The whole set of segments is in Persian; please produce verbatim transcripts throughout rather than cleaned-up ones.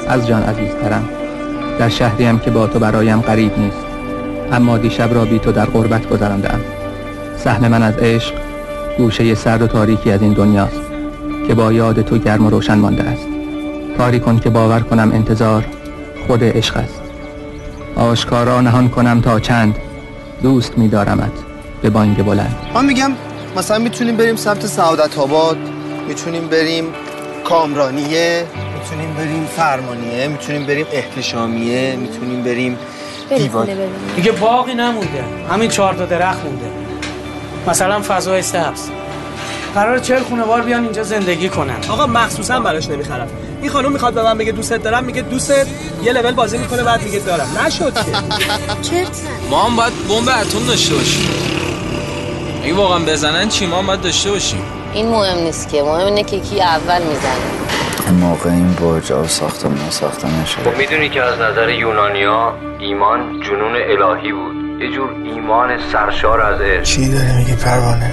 از جان عزیزترم. در شهریم که با تو برایم غریب نیست، اما دیشب را بی تو در غربت گذرانده‌ام. صحن من از عشق گوشه سرد و تاریکی از این دنیاست که با یاد تو گرم و روشن مانده است. کاری کن که باور کنم انتظار خود عشق است. آشکارا نهان کنم تا چند دوست می‌دارمت به بانگ بلند. من میگم مثلا میتونیم بریم سمت سعادت آباد، میتونیم بریم کامرانیه، میتونیم بریم فرمانیه، میتونیم بریم احتشامیه، میتونیم بریم دیوان. دیگه باقی نمونده، همین چهار تا درخت مونده. مثلا فضای سبز. قرار چهل خانوار بیان اینجا زندگی کنن. آقا مخصوصا براش نمیخرم. این خانم میخواد به من بگه دوست دارم، میگه دوستت، یه لول بازی میکنه بعد میگه دارم. نشد که. چرت؟ ما هم باید بمب اتم داشته باشیم. اگه واقعا بزنن چی ما هم باید داشته باشیم. این مهم نیست که، مهم اینه که کی اول میزنه. این موقع این برج ها ساختمون ساخته نشده. خب میدونی که از نظر یونانیا ایمان جنون الهی بود، یه جور ایمان سرشار از عشق. چی داره میگی پروانه؟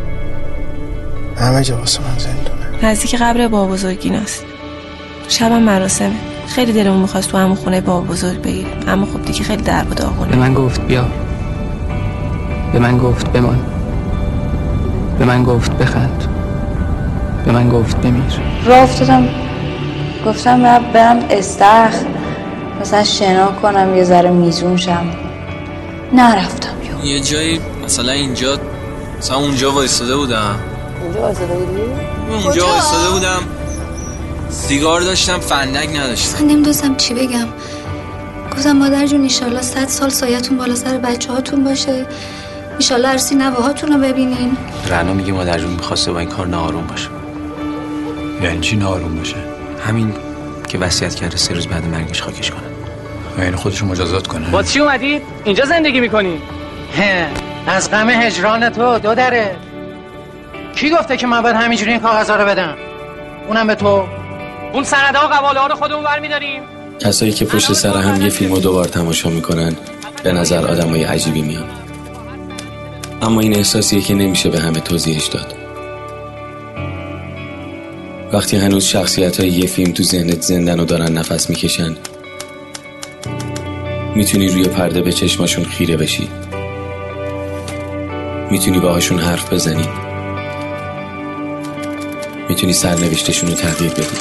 همه جا واسه من زندونه. نزدیک قبر بابا بزرگیناست. شبم مراسمه. خیلی دلمون می‌خواست تو همون خونه بابا بزرگ بگیریم، اما خب دیگه خیلی درب و داغونه. به من گفت بیا، به من گفت بمان، به من گفت بخند، به من گفت بمیر. راه افتادم گفتم من برم استخر مثلا شنا کنم یه ذره میزون شم. نرفتم. یه جایی مثلا اینجا مثلا اونجا وایساده بودم. اونجا وایساده بودی؟ اونجا وایساده بودم سیگار داشتم فندک نداشتم. من نمیدونستم چی بگم. گفتم مادر جون ایشالله صد سال سایتون بالا سر بچه هاتون باشه، ایشالله عرصی نوهاتون رو ببینین. رنا میگه مادر جون میخواسته با این کار ناآروم باشه. یعنی چی ناآروم باشه؟ همین که وصیت کرده سه روز بعد مرگش خاکش کنه. یعنی خودشو مجازات کنه. با چی اومدید؟ اینجا زندگی میکنی؟ هه از غم هجران تو دو دره. کی گفته که من باید همینجوری این کاغذا رو بدم؟ اونم به تو. اون سندها و قواله ها رو خودمون برمی‌داریم. کسایی که پشت سر هم یه فیلمو دوبار تماشا میکنن به نظر آدمای عجیبی میان، اما این احساسیه که نمیشه به همه توضیحش داد. وقتی هنوز شخصیت‌های یه فیلم تو ذهنت زندن و دارن نفس میکشن، میتونی روی پرده به چشماشون خیره بشی، میتونی باهاشون حرف بزنی، میتونی سرنوشتشون رو تغییر بدی.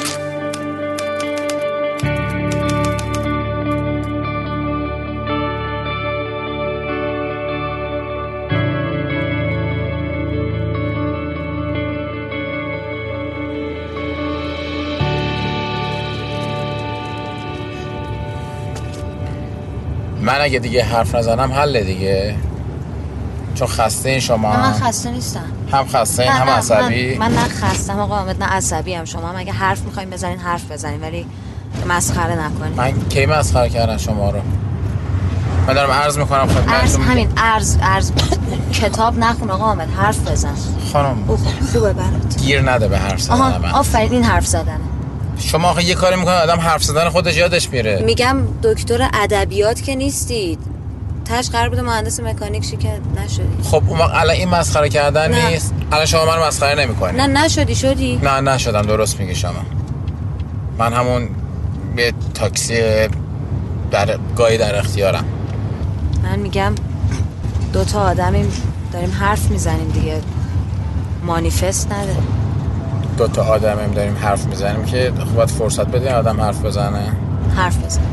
من اگه دیگه حرف نزنم حله دیگه، چون خسته این شما. من خسته نیستم. هم خسته این هم عصبی. من, من نه خستم آقا حامد نه عصبی هم. شما هم اگه حرف میخواین بزنین حرف بزنین، ولی مسخره نکنین. من کی مسخره کردم شما رو؟ من دارم عرض میکنم خدمتتون. عرض همین عرض عرض کتاب نخون آقا حامد، حرف بزن. خانم خوبه برات. گیر نده به حرف زدن من. آفرین این حرف زدنه. شما آخه یه کاری میکنه آدم حرف زدن خودش یادش میره. میگم دکتر ادبیات که نیستید. تاش قرار بوده مهندس مکانیک شی که نشدی. خب اون وقت الان این مسخره کردن نه. نیست. الان شما من مسخره نمیکنید. نه نشدی شدی. نه نشدم، درست میگی شما. من همون یه تاکسی در گاهی در اختیارم. من میگم دو تا آدمیم داریم حرف میزنیم دیگه، مانیفست نده. دو تا آدمیم داریم حرف میزنیم که باید فرصت بدین آدم حرف بزنه. حرف بزن.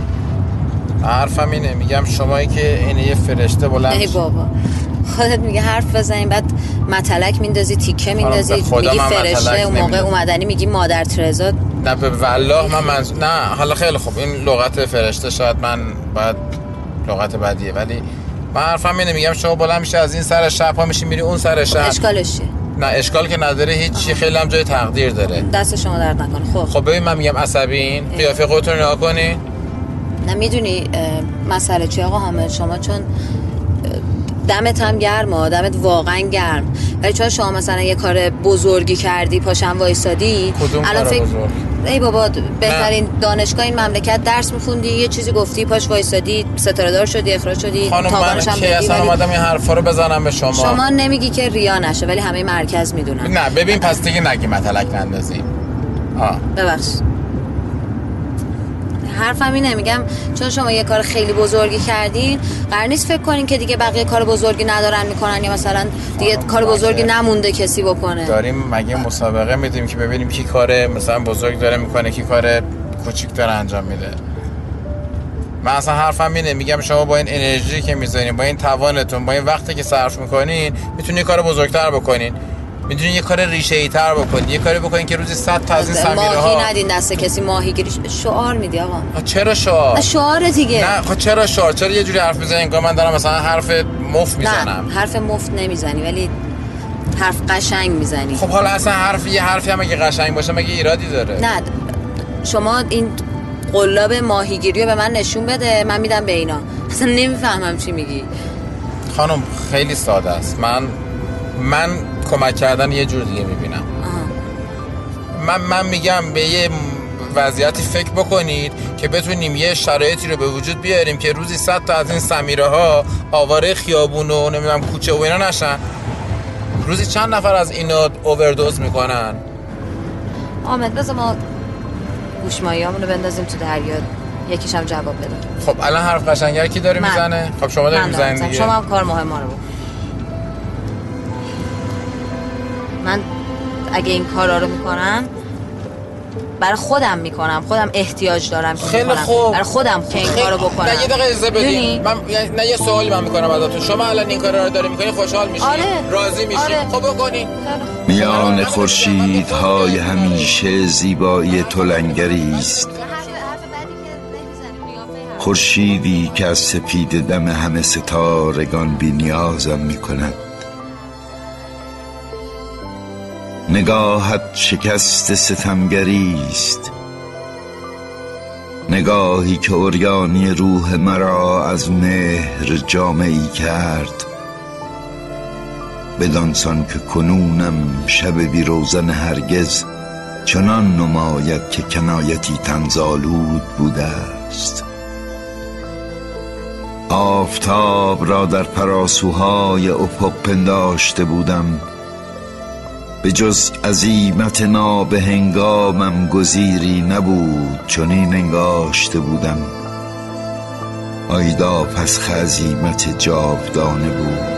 حرفم اینه، میگم شمایی که اینه یه فرشته بلند. ای بابا خودت میگه حرف بزنیم بعد متلک میندازی تیکه میندازی میگی فرشته، اون موقع اومدنی میگی مادر ترزا. نه به والله من منظور نه. حالا خیلی خوب این لغت فرشته شاید من باید لغت بدیه، ولی من حرفم اینه، میگم شما بلند میشه از این سر شب ها میشی میری اون سر شب. اشکالش چیه؟ نه اشکال که نداره هیچی، خیلی هم جای تقدیر داره. دست شما درد نکنه. خب خب ببین من میگم عصبین، قیافه خودتون نگاه کنین. نه میدونی مسئله چیه آقا حامد؟ شما چون دمت هم گرمه، دمت واقعا گرم، ولی چون شما مثلا یه کار بزرگی کردی پاشم وایسادی، الان فکر بزرگ؟ ای بابا بهترین نه. دانشگاه این مملکت درس میخوندی، یه چیزی گفتی پاش وایسادی، ستاره دار شدی، اخراج شدی، تاوانش هم بدی. اصلا اومدم این حرفا رو بزنم به شما. شما نمیگی که ریا نشه، ولی همه مرکز میدونن. نه ببین پس دیگه نگی متلک نندازیم. آ ببخش. حرفم اینه، میگم چون شما یه کار خیلی بزرگی کردین قرار نیست فکر کنین که دیگه بقیه کار بزرگی ندارن میکنن یا مثلا دیگه کار بزرگی نمونده کسی بکنه. داریم مگه مسابقه میدیم که ببینیم کی کار مثلا بزرگ داره میکنه کی کار کوچیک داره انجام میده. من اصلا حرفم اینه، میگم شما با این انرژی که میذارین، با این توانتون، با این وقتی که صرف میکنین میتونین یه کار بزرگتر بکنین، میتونین یه کار ریشه‌ای تر بکنین، یه کاری بکنین که روزی صد تا از این سمیره ها. ماهی ندین دست کسی ماهیگیری. شعار میدی آقا. چرا شعار؟ شعار دیگه. نه خب چرا شعار؟ چرا یه جوری حرف میزنین انگار من دارم مثلا حرف مفت میزنم؟ نه حرف مفت نمیزنی ولی حرف قشنگ میزنی. خب حالا اصلا حرف یه حرفی هم اگه قشنگ باشه مگه ایرادی داره؟ نه شما این قلاب ماهیگیری رو به من نشون بده، من میدم به اینا. اصلا نمیفهمم چی میگی. خانم خیلی ساده است. من من کمک کردن یه جور دیگه میبینم. من من میگم به یه وضعیتی فکر بکنید که بتونیم یه شرایطی رو به وجود بیاریم که روزی صد تا از این سمیره ها آواره خیابون و نمیدونم کوچه و اینا نشن. روزی چند نفر از اینا اووردوز میکنن؟ آمد بذار ما گوشماییامونو بندازیم تو دریا، یکیش هم جواب بده. خب الان حرف قشنگر کی داره میزنه؟ خب شما داری میزنید دیگه. شما هم کار مهمه رو بکن. من اگه این کارا رو میکنم برای خودم میکنم، خودم احتیاج دارم که خیلی میکنم. خوب. برای خودم که این کارو بکنم. نه یه دقیقه اجازه بدید. من نه یه سوالی من میکنم ازتون. شما الان این کارا رو داری میکنی خوشحال میشی؟ آره. راضی میشی؟ آره. خب بکنی. میان خورشیدهای همیشه زیبایی تو لنگری است، خورشیدی که از سپید دم همه ستارگان بی نیازم می کند. نگاهت شکست ستمگری است، نگاهی که عریانی روح مرا از مهر جامعی کرد، بدانسان که کنونم شب بی روزن هرگز چنان نماید که کنایتی طنزآلود بوده است. آفتاب را در پراسوهای افق پنداشته بودم، به جز عزیمت نابهنگامم گزیری نبود چنین انگاشته بودم. آیدا پس عزیمت جاودانه بود.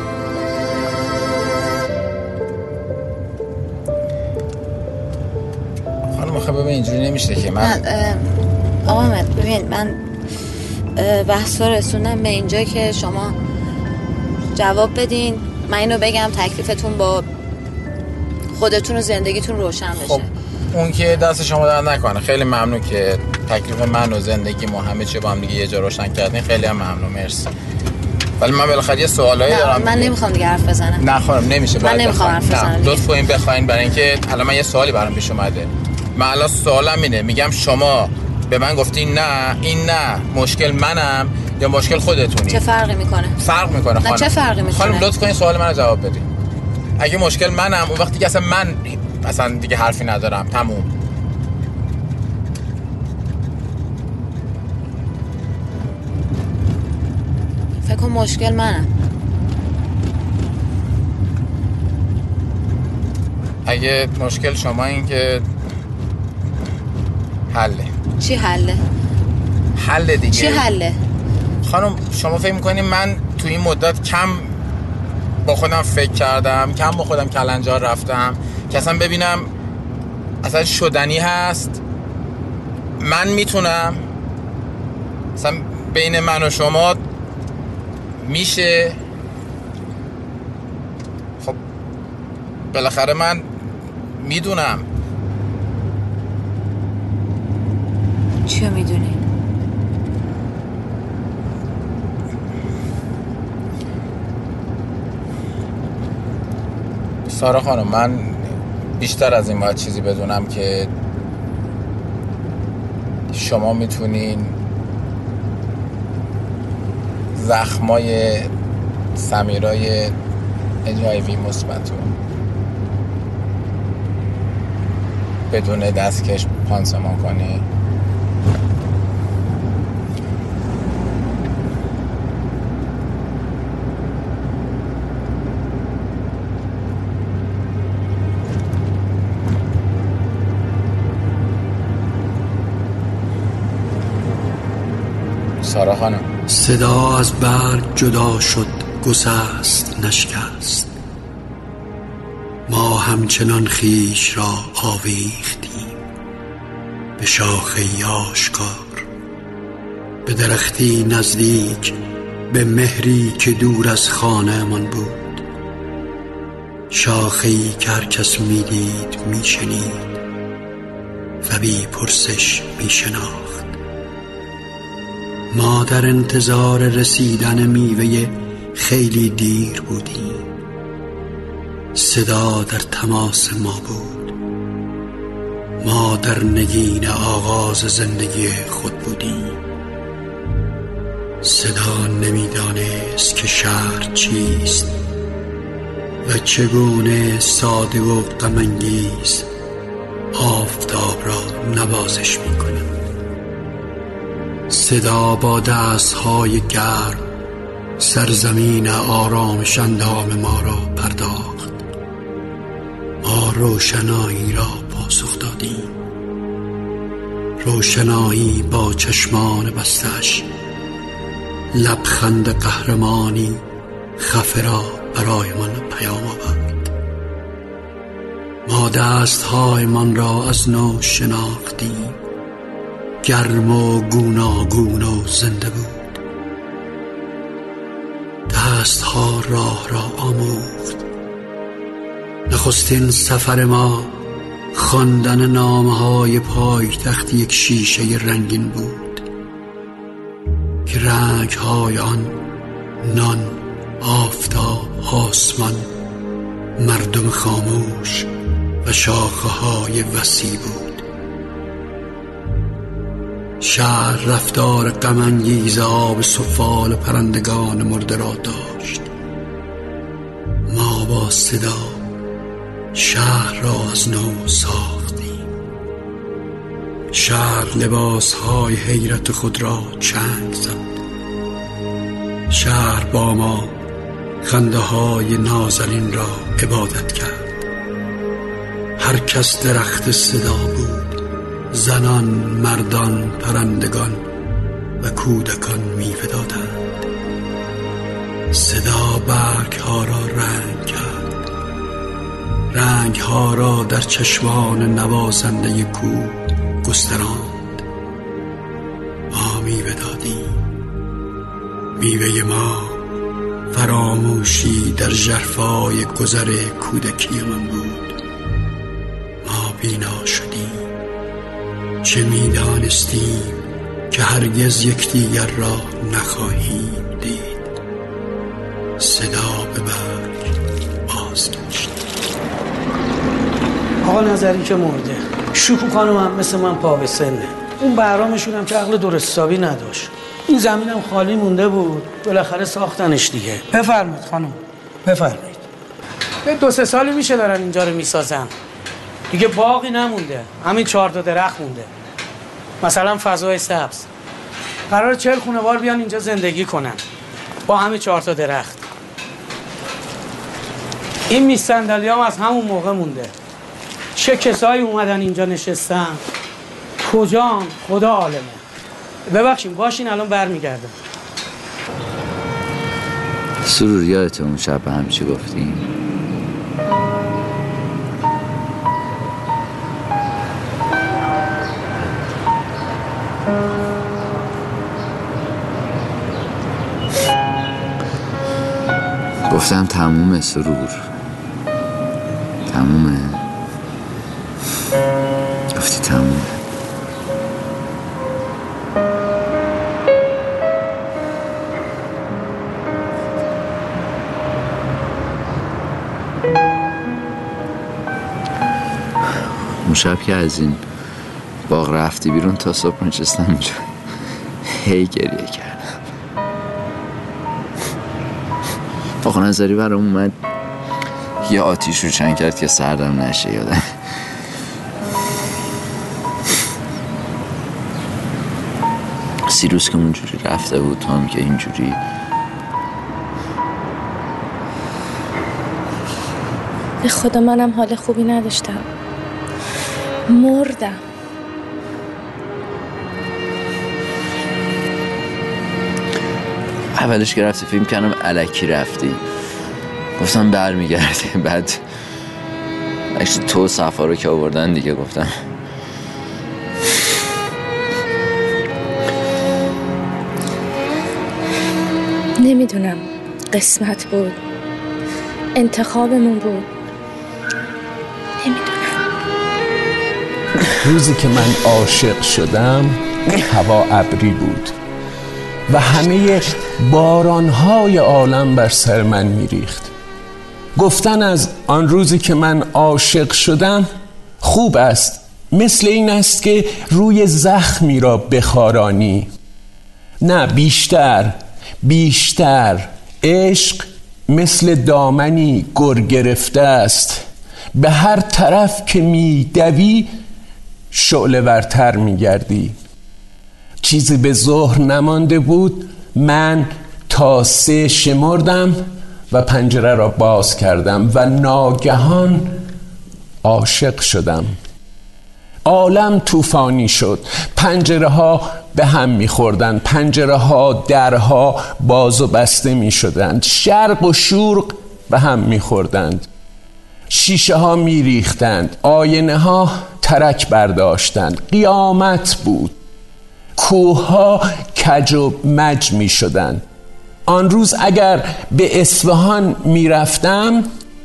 خانم خب ببین اینجوری نمیشه که من آقا احمد ببین من بحث رو رسوندم به اینجا که شما جواب بدین، من اینو بگم تکلیفتون با خودتون و زندگیتون روشن بشه. خب اون که دست شما در نکنه. خیلی ممنون که تکلیف من و زندگی ما همه چی با هم دیگه یه جا روشن کردین. خیلی هم ممنون، مرسی. ولی من بالاخره یه سوالایی دارم. من نمیخوام دیگه حرف بزنم. نه خانم نمیشه. من نمیخوام حرف بزنم. لطف کنین بخواین، برای اینکه الان من یه سوالی برام پیش اومده. من الان سوالم اینه، میگم شما به من گفتین نه این نه مشکل منم یا مشکل خودتونی؟ چه فرقی میکنه؟ فرق میکنه خانم. نه چه فرقی میکنه؟ خانم لطف کنین سوال منو جواب بدین. اگه مشکل منم اون وقتی که اصلا من اصلا دیگه حرفی ندارم، تموم. فکر کنم مشکل منم. اگه مشکل شما این که حله. چی حله؟ حله دیگه. چی حله؟ خانم شما فکر میکنین من تو این مدت کم با خودم فکر کردم، کم با خودم کلنجار رفتم که اصلا ببینم اصلا شدنی هست، من میتونم اصلا بین من و شما میشه؟ خب بالاخره من میدونم. چیو میدونی؟ سارا خانم من بیشتر از این باید چیزی بدونم که شما میتونین زخمای سمیرای اچ آی وی مثبت رو بدون دستکش پانسمان کنی. سارا خانم. صدا از برگ جدا شد، گسست نشکست. ما همچنان خیش را آویختیم به شاخه‌ای آشکار، به درختی نزدیک، به مهری که دور از خانه من بود. شاخه‌ای که هر کس می‌دید می‌شنید و بی پرسش می‌شناخت. ما در انتظار رسیدن میوه خیلی دیر بودیم. صدا در تماس ما بود. ما در نگین آغاز زندگی خود بودیم. صدا نمیدانست که شهر چیست و چگونه ساده و غم‌انگیز آفتاب را نوازش می‌کند. صدا با دست‌های گرم سرزمین آرامش اندام ما را پرداخت. ما روشنایی را پاسخ دادیم. روشنایی با چشمان بستش، لبخند قهرمانی خفه را برای من پیام آورد. ما دست‌های من را از نو شناختیم. گرم و گوناگون و زنده بود. دست‌ها راه را آموخت. نخستین سفر ما خواندن نامه‌های پایتخت یک شیشه رنگین بود که رنگ‌های آن نان، آفتاب، آسمان، مردم خاموش و شاخه‌های وسیع بود. شهر رفتار غم‌انگیز آب سفال پرندگان مرده را داشت. ما با صدا شهر را از نو ساختیم. شهر لباس‌های حیرت خود را چنگ زد. شهر با ما خنده‌های نازنین را عبادت کرد. هر کس درخت صدا بود. زنان، مردان، پرندگان و کودکان میوه دادند. صدا برگ ها را رنگ کرد. رنگ ها را در چشمان نوازنده کوه گستراند. ما میوه دادیم. میوه ما فراموشی در ژرفای گذر کودکی من بود. ما بینا شدیم. چه می‌دانستیم که هرگز یکدیگر را نخواهیم دید. صدا به برگ بازگشت. آقا نظری که مرده، شکو خانم هم مثل من پا به سنه. اون بهرامشون هم که عقل درست حسابی نداشت. این زمینم خالی مونده بود، بالاخره ساختنش دیگه. بفرمایید خانم، بفرمایید. به دو سه سالی میشه دارن اینجا رو میسازن. دیگه باقی نمونده، همین چهار تا درخت مونده. مثلا فضای سبز. قرار چهل خانوار بیان اینجا زندگی کنن با همین چهار تا درخت. این میز صندلی هم از همون موقع مونده. چه کسایی اومدن اینجا نشستن، کجان خدا عالمه. ببخشید باشین الان برمیگردم. سرور یادت اون شب به هم چی گفتیم؟ گفتم تمومه سرور، تمومه. گفتی تمومه. اون شب که از این باغ رفتی بیرون تا صبح نشستم اینجا هی گریه کردم. آقا نظری برام اومد یه آتیش روشن کرد که سردم نشه. یادم سیروس که اونجوری رفته بود، تو هم که اینجوری. به خدا منم حال خوبی نداشتم، مردم. اولش که رفتی فیلم کردم الکی رفتی، گفتم برمیگردی. بعد اکشن تو صفا رو که آوردن دیگه گفتم نمیدونم، قسمت بود، انتخابمون بود، نمیدونم. روزی که من عاشق شدم هوا ابری بود و همه بارانهای عالم بر سر من میریخت. گفتن از آن روزی که من عاشق شدم خوب است، مثل این است که روی زخمی را بخارانی. نه، بیشتر بیشتر عشق مثل دامنی گر گرفته است، به هر طرف که می دوی شعله ورتر می گردی. چیزی به ظهر نمانده بود، من تا سه شمردم و پنجره را باز کردم و ناگهان عاشق شدم. عالم طوفانی شد، پنجره ها به هم می خوردن، پنجره ها درها باز و بسته می شدند، شرق و شرق به هم می خوردند، شیشه ها می ریختند، آینه ها ترک برداشتند، قیامت بود، کوه ها کج و مج می شدند. آن روز اگر به اصفهان می رفتم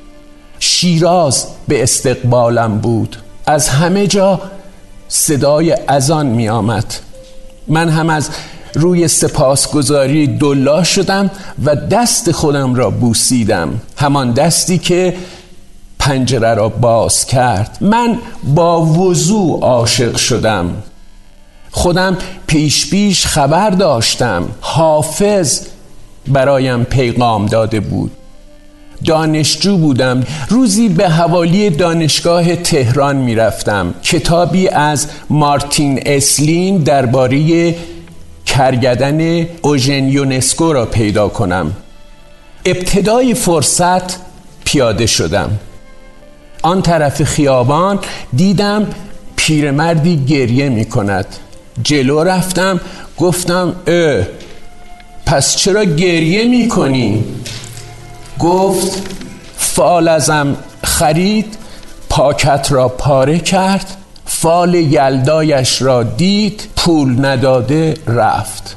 شیراز به استقبالم بود، از همه جا صدای اذان می آمد. من هم از روی سپاسگزاری دلا شدم و دست خودم را بوسیدم، همان دستی که پنجره را باز کرد. من با وضو عاشق شدم، خودم پیش پیش خبر داشتم، حافظ برایم پیغام داده بود. دانشجو بودم، روزی به حوالی دانشگاه تهران می رفتم کتابی از مارتین اسلین درباره کرگدن اوژن یونسکو را پیدا کنم. ابتدای فرصت پیاده شدم، آن طرف خیابان دیدم پیرمردی گریه می کند. جلو رفتم، گفتم اه پس چرا گریه می کنی؟ گفت فال ازم خرید، پاکت را پاره کرد، فال یلدایش را دید، پول نداده رفت.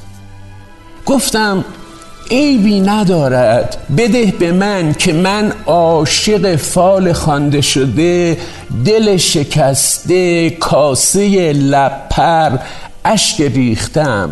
گفتم عیبی ندارد، بده به من که من عاشق فال خوانده شده، دل شکسته، کاسه لب پر، اشک ریختم.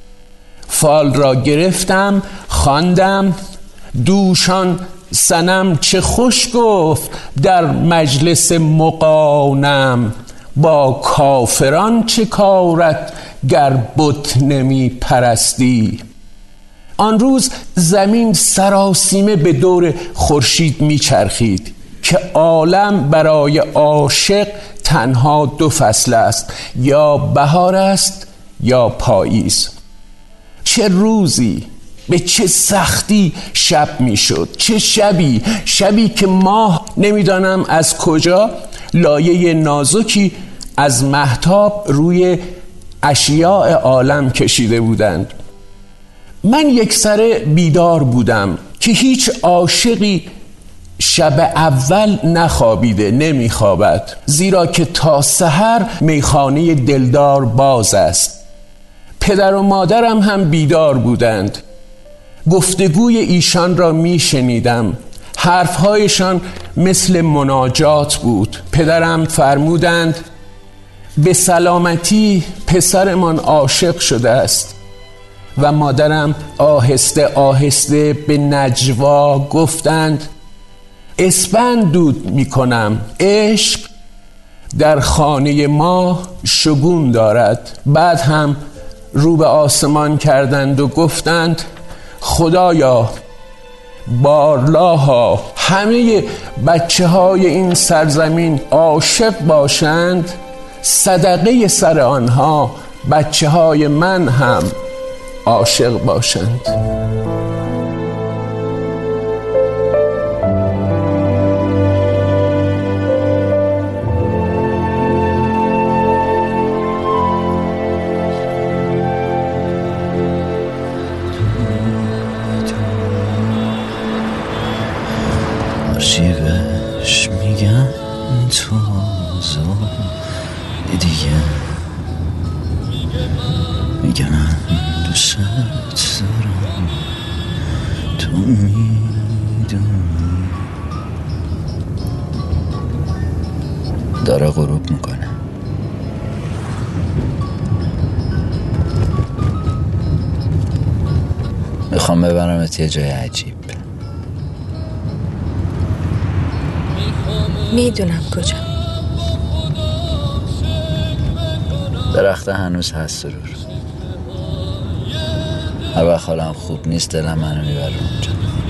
فال را گرفتم، خواندم، دوشان صنم چه خوش گفت در مجلس مقانم، با کافران چه کارت گر بت نمی پرستی. آن روز زمین سراسیمه به دور خورشید می چرخید که عالم برای عاشق تنها دو فصل است، یا بهار است یا پاییز. چه روزی، به چه سختی شب می شد، چه شبی، شبی که ماه نمیدانم از کجا لایه نازکی از مهتاب روی اشیاء عالم کشیده بودند. من یک سره بیدار بودم که هیچ عاشقی شب اول نخوابیده، نمیخوابد، زیرا که تا سحر میخانه دلدار باز است. پدر و مادرم هم بیدار بودند، گفتگوی ایشان را میشنیدم، حرفهایشان مثل مناجات بود. پدرم فرمودند به سلامتی پسرمان عاشق شده است و مادرم آهسته آهسته به نجوا گفتند اسپند دود میکنم، عشق در خانه ما شگون دارد. بعد هم رو به آسمان کردند و گفتند خدایا بارلاها همه بچه های این سرزمین عاشق باشند، صدقه سر آنها بچه های من هم عاشق باشند. تو میدونی داره غروب میکنه. میخوام ببرمت یه جای عجیب. میدونم کجا. درخت هنوز هست سرور. هر وقت حالم خوب نیست دلم منو میبره اونجا.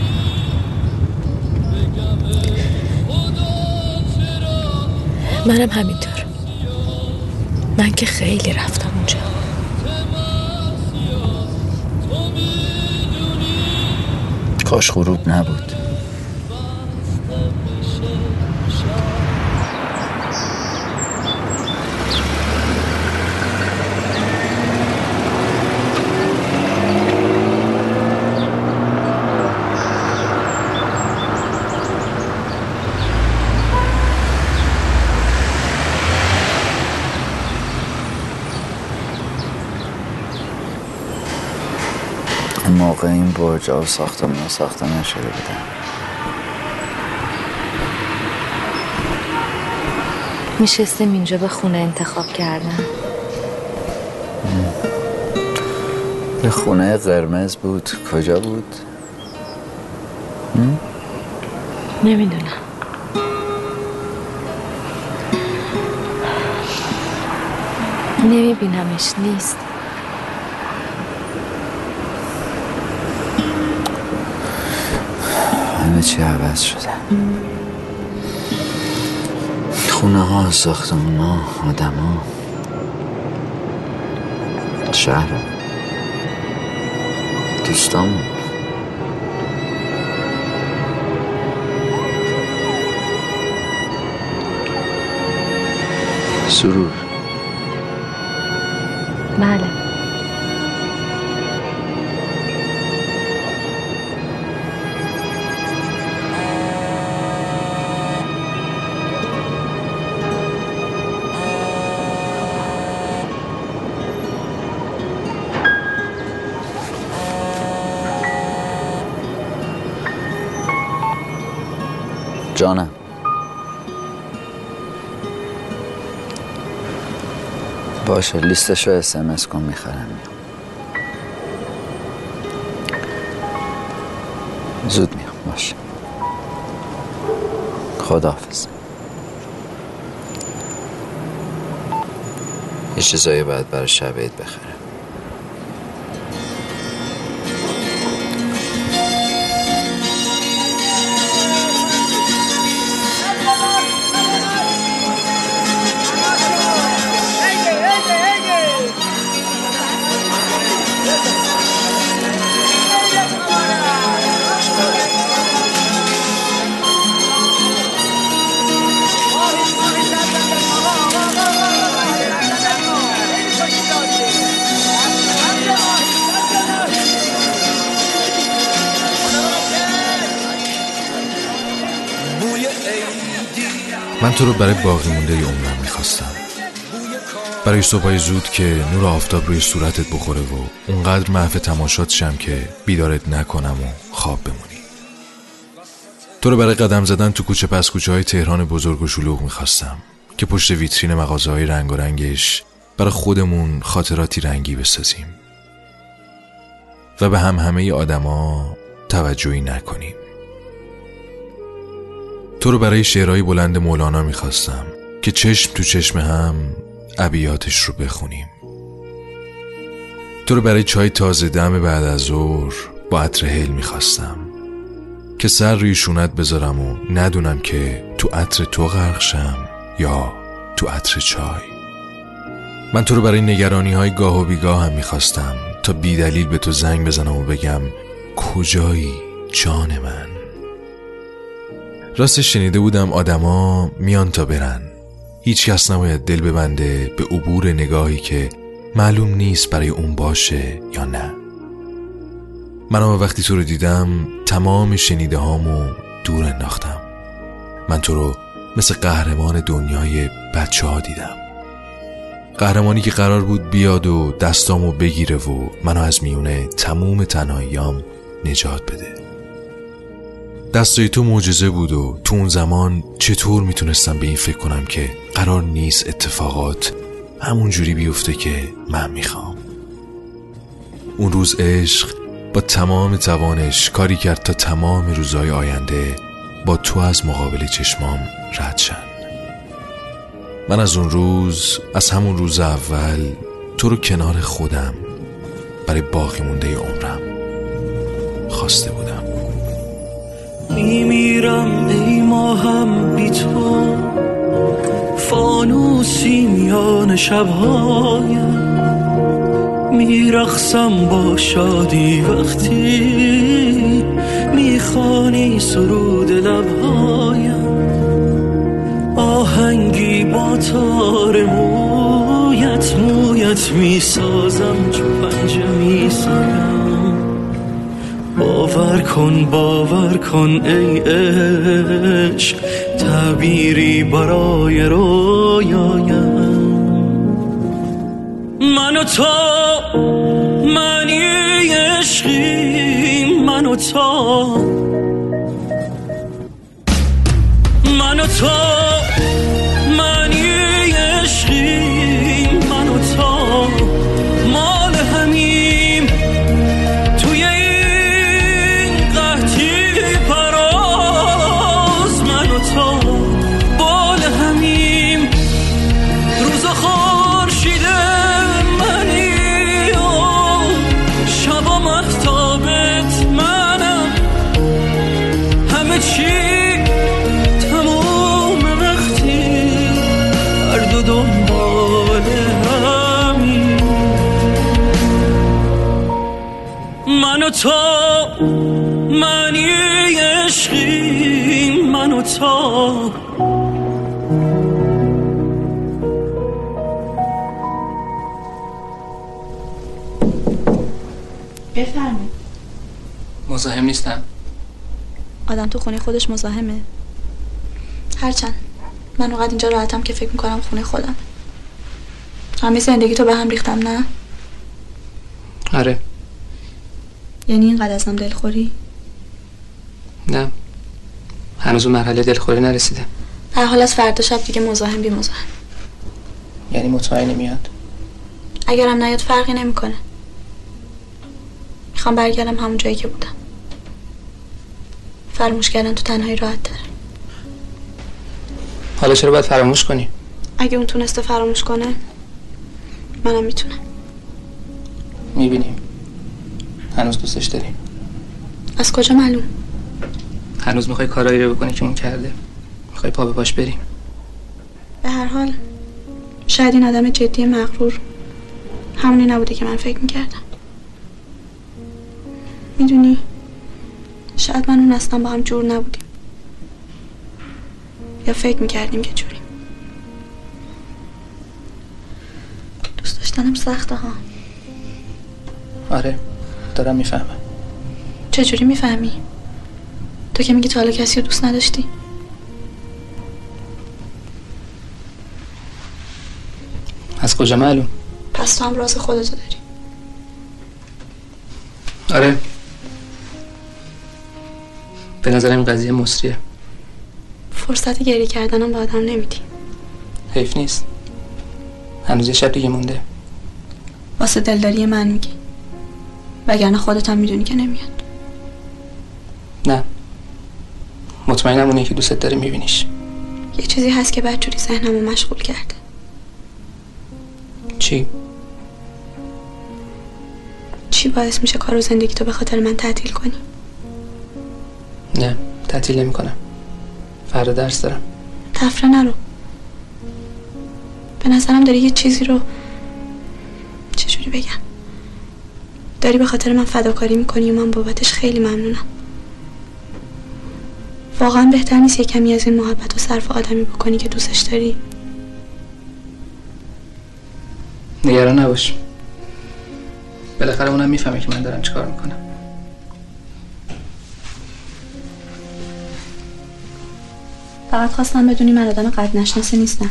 منم همینطور. من که خیلی رفتم اونجا. کاش غروب نبود. این موقع این برج ها و ساختمون ها ساخته نشده بودن. میشستیم اینجا به خونه انتخاب کردن. یه خونه قرمز بود. کجا بود؟ نمیدونم. نمیبینمش. نیست. همه چی عوض شده. خونه ها، ساختمون ها، آدم ها، شهر، دوستامون. سرور. بله. جانم. باشه لیستشو اس ام اس کن میخرم. زود میام. باشه خداحافظ. یه چیزایی باید برای شب عید بخرم. من تو رو برای باقی مونده عمرم میخواستم. برای صبحای زود که نور آفتاب روی صورتت بخوره و اونقدر محو تماشات شم که بیدارت نکنم و خواب بمونی. تو رو برای قدم زدن تو کوچه پس کوچه های تهران بزرگ و شلوغ میخواستم که پشت ویترین مغازه های رنگ و رنگش برای خودمون خاطراتی رنگی بسازیم و به هم همه آدما توجهی نکنیم. تو رو برای شعرهای بلند مولانا میخواستم که چشم تو چشم هم ابیاتش رو بخونیم. تو رو برای چای تازه دم بعد از ظهر با عطر هل میخواستم که سر روی شونت بذارم و ندونم که تو عطر تو غرق شم یا تو عطر چای. من تو رو برای نگرانی های گاه و بیگاه هم میخواستم تا بی دلیل به تو زنگ بزنم و بگم کجایی جان من. راستش شنیده بودم آدما میان تا برن. هیچ کس نباید دل ببنده به عبور نگاهی که معلوم نیست برای اون باشه یا نه. من اما وقتی تو رو دیدم تمام شنیده هامو دور انداختم. من تو رو مثل قهرمان دنیای بچه ها دیدم. قهرمانی که قرار بود بیاد و دستامو بگیره و منو از میونه تموم تنهاییام نجات بده. دستای تو معجزه بود و تو اون زمان چطور میتونستم به این فکر کنم که قرار نیست اتفاقات همون جوری بیفته که من میخوام. اون روز عشق با تمام توانش کاری کرد تا تمام روزهای آینده با تو از مقابل چشمام رد شن. من از اون روز، از همون روز اول تو رو کنار خودم برای باقی مونده عمرم خواسته بودم. میمیرم ای ماهم بی تو، فانوسی میان شبهایم، میرقصم با شادی وقتی میخوانی سرود لبهایم، آهنگی با تار مویت مویت میسازم چو پنجه میسایم. باور کن باور کن ای عشق، تعبیری برای رویایم. من و تو معنی عشقی، من و تو من و تو معنی عشقی، من و تو مال همیم توی این قحطی پراز. من و تو بال همیم روز خورشید منی و شبا مهتابت منم، همه چی من و تو معنی عشقی، من و تو. بفرمایید. مزاحم نیستم. آدم تو خونه خودش مزاحمه؟ هرچند من اونقدر اینجا راحتم که فکر میکنم خونه خودم. همه زندگی تو به هم ریختم نه؟ آره. یعنی اینقدر ازم دلخوری؟ نه، هنوز اون مرحله دلخوری نرسیده. هر حال از فردا شب دیگه مزاحم بی مزاحم. یعنی مطمئنی میاد؟ اگرم نیاد فرقی نمیکنه. میخوام برگردم همون جایی که بودم. فراموش کردن تو تنهایی راحت تر. حالا چرا باید فراموش کنی؟ اگه اون تونسته فراموش کنه منم میتونم. میبینیم هنوز دوستش داریم. از کجا معلوم؟ هنوز میخوای کارایی رو بکنی که اون کرده. میخوای پا به پاش بریم. به هر حال شاید این آدم جدی مغرور همونی نبوده که من فکر میکردم. میدونی شاید من اون اصلا با هم جور نبودیم، یا فکر میکردیم که جوریم. دوست داشتنم سخته ها. آره دارم میفهمم. چجوری میفهمی؟ تو که میگی تا حالا کسی رو دوست نداشتی. از کجا معلوم؟ پس تو هم راز خودتو داری. آره به نظرم این قضیه مصریه. فرصت گریه کردنم به آدم نمیدی. حیف نیست، هنوز یه شب دیگه مونده. واسه دلداری من میگی، وگرنه خودت هم میدونی که نمیاد. نه مطمئنم اونه که دوست داره میبینیش. یه چیزی هست که بدجوری ذهنمو مشغول کرده. چی؟ چی باعث میشه کار و زندگی تو به خاطر من تعطیل کنی؟ نه تعطیل نمی کنم، فردا درس دارم. تفره نرو. به نظرم داری یه چیزی رو چجوری بگم، داری به خاطر من فداکاری میکنی و من بابتش خیلی ممنونم. واقعا بهتر نیست یه کمی از این محبت و صرف آدمی بکنی که دوستش داری؟ نگران نباش، بالاخره اونم میفهمه که من دارم چیکار میکنم. فقط خواستم بدونی من آدم قد نشناسی نیستم.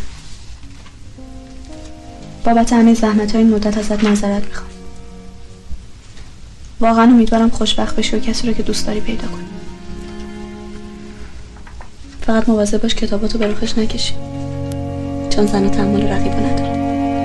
بابت همه زحمت ها این مدت ازت معذرت میخوام. واقعا امیدوارم خوشبخت بشی و کسی رو که دوست داری پیدا کنی. فقط مواظب باش کتاباتو به رخش نکشی، چون زن تحمل رقیبا نداره.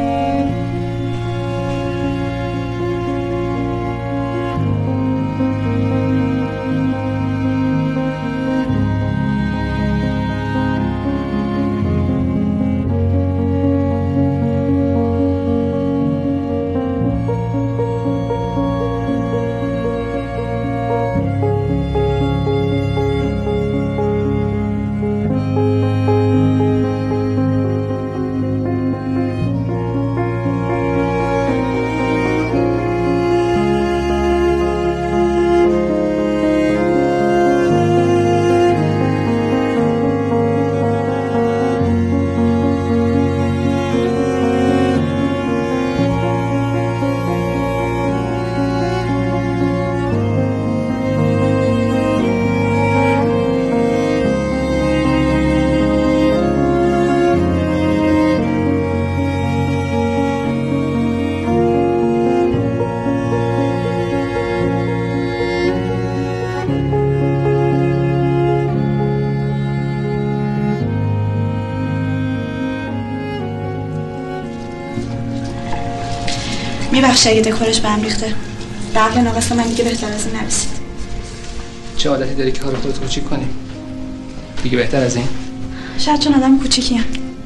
میبخشی اگه دکورش به هم ریخته. به عقل ناقص من دیگه بهتر از این نرسید. چه عادتی داری که کار خودت کوچیک کنی؟ دیگه بهتر از این؟ شاید چون آدم کوچیکیم.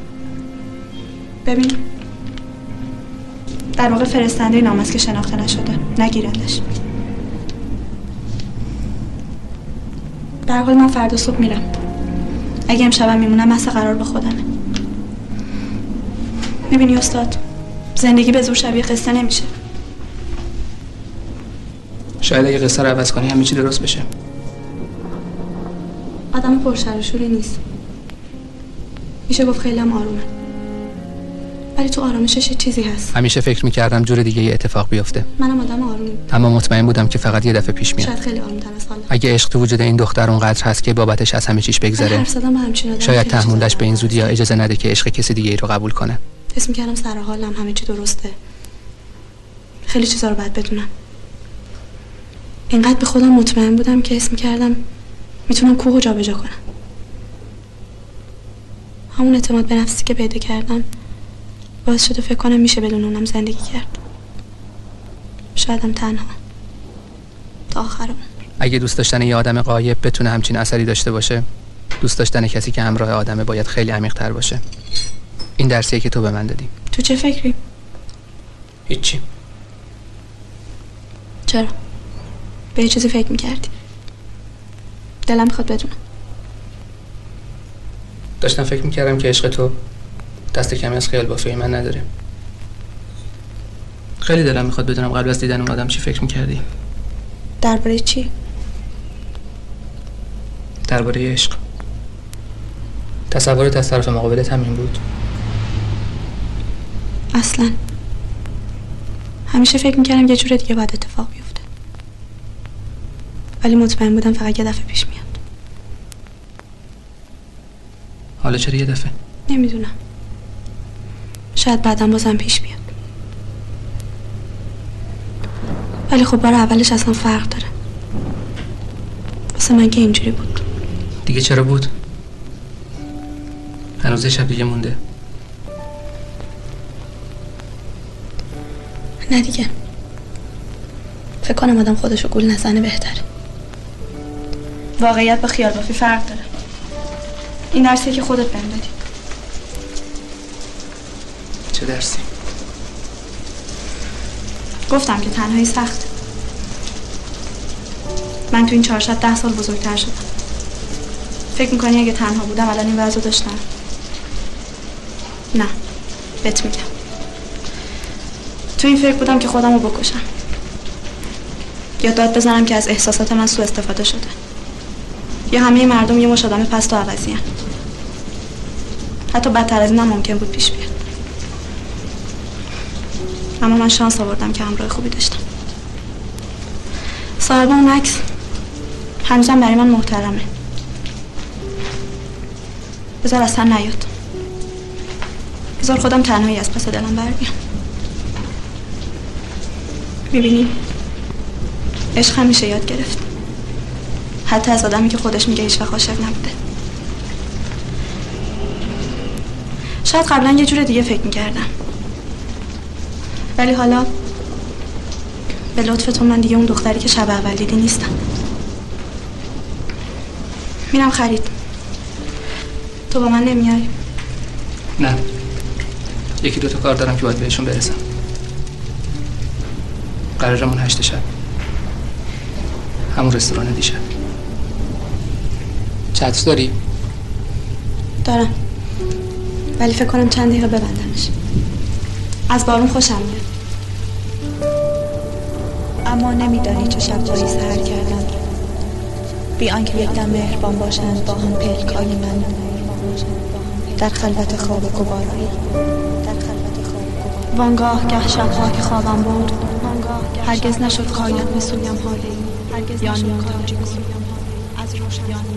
ببین در واقع فرستنده نام است که شناخته نشده، نگیرندش. در حال من فردا صبح میرم. اگه امشبم میمونم مثل قرار با خودمه. میبینی استاد، زندگی به زور شبیه قصه نمیشه. شاید اگه قصه رو عوض کنی همه چی درست بشه. آدم پرشر و شوری نیست. میشه گفت خیلی هم آرومه. ولی تو آرامشش یه چیزی هست. همیشه فکر میکردم جور دیگه یه اتفاق بیفته. منم آدم آرومی. اما مطمئن بودم که فقط یه دفعه پیش میاد. شاید خیلی آرومتر از حالا. اگه عشق تو وجود این دختر اونقدر هست که بابتش از همه چیش بگذره، شاید تحملش به این زودی ها اجازه نده که عشق کسی دیگه ای رو قبول کنه. حس میکردم سر حالم، همه چی درسته. خیلی چیزا رو باید بدونم. اینقدر به خودم مطمئن بودم که حس میکردم میتونم کوه جا به جا کنم. همون اعتماد به نفسی که پیدا کردم باعث شده فکر کنم میشه بدون اونم زندگی کرد. شایدم تنها تا آخر عمر. اگه دوست داشتن یه آدم غایب بتونه همچین اثری داشته باشه، دوست داشتن کسی که همراه آدمه باید خیلی عمیق‌تر باشه. این درسیه که تو به من دادی. تو چه فکری؟ هیچی. چرا؟ به یه چیزی فکر میکردی؟ دلم میخواد بدونم. داشتم فکر میکردم که عشق تو دست کمی از خیال بافی من نداره. خیلی دلم میخواد بدونم قبل از دیدن اون آدم چی فکر میکردی؟ درباره چی؟ درباره عشق. تصورت از طرف مقابلت همین بود؟ اصلا همیشه فکر میکردم یه جور دیگه باید اتفاق بیفته، ولی مطمئن بودم فقط یه دفعه پیش میاد. حالا چرا یه دفعه؟ نمیدونم، شاید بعدم بازم پیش بیاد، ولی خب بار اولش اصلا فرق داره. واسه من که اینجوری بود. دیگه چرا بود؟ هنوز شب دیگه مونده. نه دیگه، فکر کنم آدم خودشو گول نزنه بهتره. واقعیت با خیال بافی فرق داره. این درسیه که خودت بهم دادی. چه درسی؟ گفتم که تنهایی سخت. من تو این چهار شب ده سال بزرگتر شدم. فکر میکنی اگه تنها بودم الان این وضع داشتم؟ نه، بهت میگم تو این فکر بودم که خودم رو بکشم یا داد بزنم که از احساسات من سوء استفاده شده، یا همه مردم یه مش آدم پست و عوضی هن. حتی بدتر از اینم ممکن بود پیش بیاد. اما من شانس آوردم که همراه خوبی داشتم. صاحب اون عکس هنوزم برای من محترمه. بذار اصلا نیاد. بذار خودم تنهایی از پس دلم بر بیام. میبینی؟ عشق همیشه یاد گرفت، حتی از آدمی که خودش میگه هیچ وقت عاشق نبوده. شاید قبلا یه جور دیگه فکر میکردم، ولی حالا به لطفتون من دیگه اون دختری که شب اول دیدی نیستم. میرم خرید. تو با من نمیای؟ نه، یکی دوتا کار دارم که باید بهشون برسم. قرارمون هشت شب، همون رستوران دیشب. چتر داری؟ دارم، ولی فکر کنم چند دقیقه ببندمش. از بارون خوشم میاد. اما نمیدانی چه شب‌هایی سحر کردم، بی آنکه یکدم مهربان باشند با هم پلکای من در خلوت خواب گوارایی. وانگاه گه شب‌ها که خوابم برد، هرگز نشد خواید بسویم حالی یا نیمتاجی از روشنی.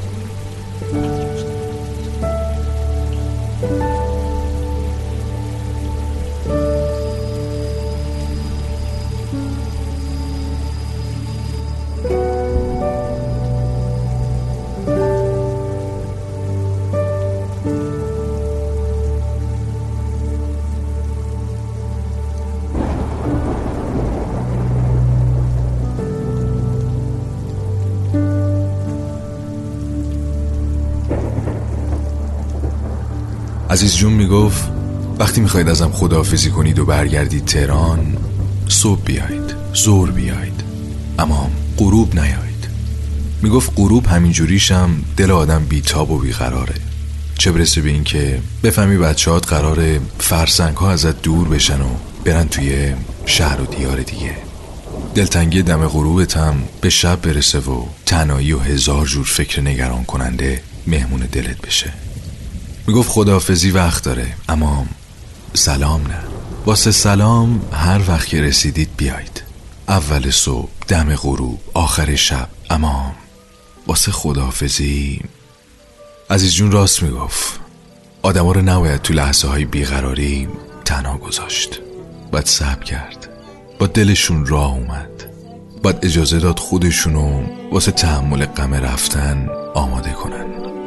عزیز جون میگفت وقتی میخواید ازم خداحافظی کنید و برگردید تهران، صبح بیایید، ظهر بیایید، اما غروب نیایید. میگفت غروب همینجوریشم دل آدم بیتاب و بیقراره، چه برسه به این که بفهمی بچه‌هات قراره فرسنگ ها ازت دور بشن و برن توی شهر و دیار دیگه. دلتنگی دم غروبت هم به شب برسه و تنهایی و هزار جور فکر نگران کننده مهمون دلت بشه. میگفت خداحافظی وقت داره، اما سلام نه. واسه سلام هر وقت که رسیدید بیایید، اول صبح، دم غروب، آخر شب، اما واسه خداحافظی. عزیز جون راست میگفت، آدم ها رو نباید تو لحظه های بیقراری تنها گذاشت، باید صبر کرد، با دلشون راه اومد، باید اجازه داد خودشونو واسه تحمل غم رفتن آماده کنن.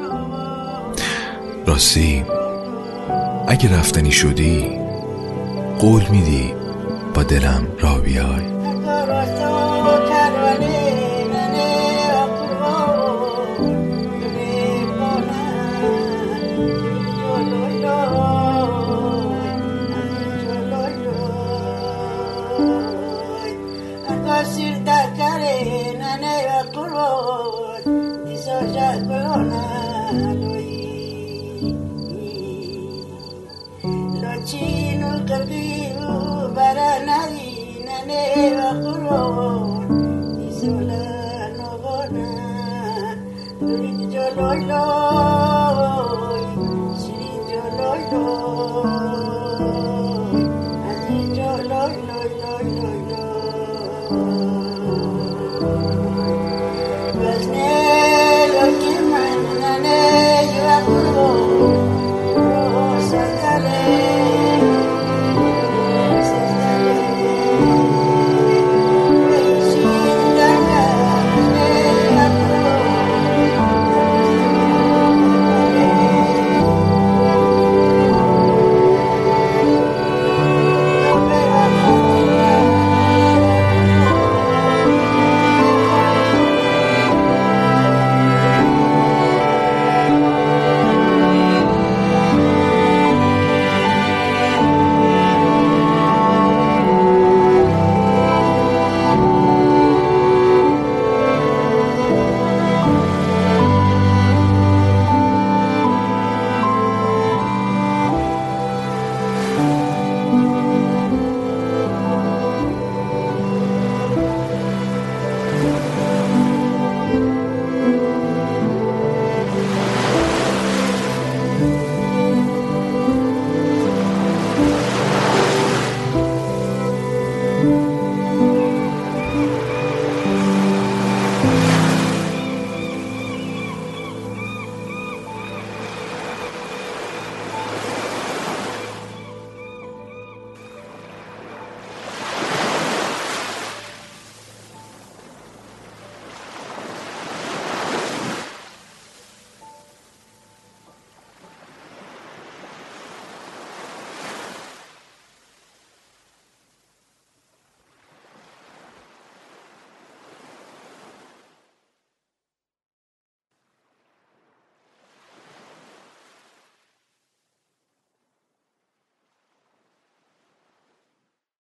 راستی اگه رفتنی شدی قول میدی با دلم را بیای؟ Lord,